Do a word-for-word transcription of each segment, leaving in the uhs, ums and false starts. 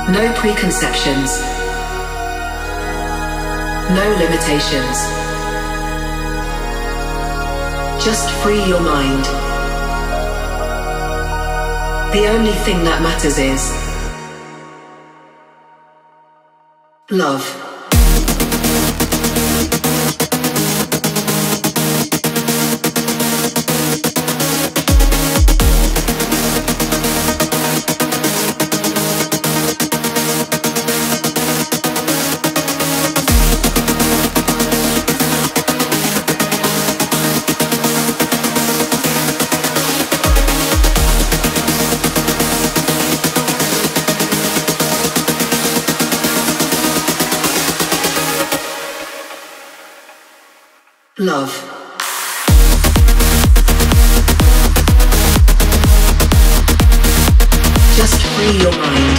No preconceptions. No limitations. Just free your mind. The only thing that matters is love. Love. Just free your mind.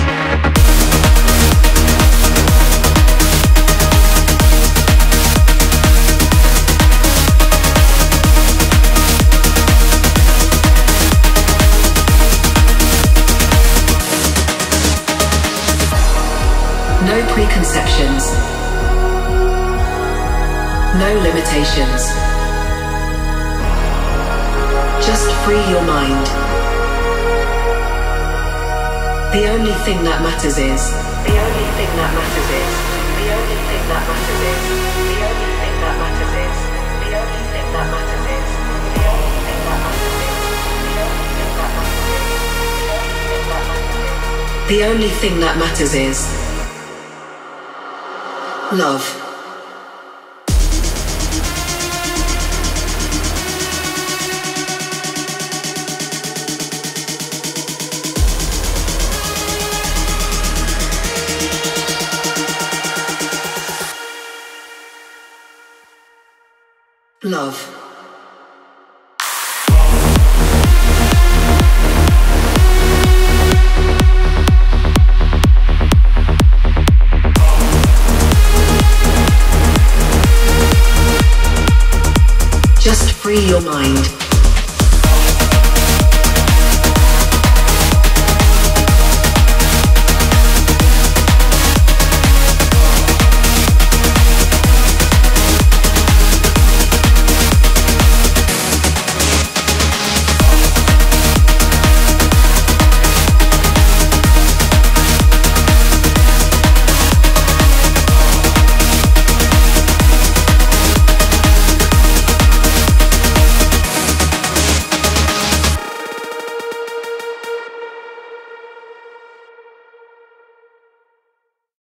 No preconceptions. No limitations. Just free your mind. The only thing that matters is The only thing that matters is The only thing that matters is The only thing that matters is The only thing that matters is The only thing that matters is The only thing that matters is love. Love. Just free your mind.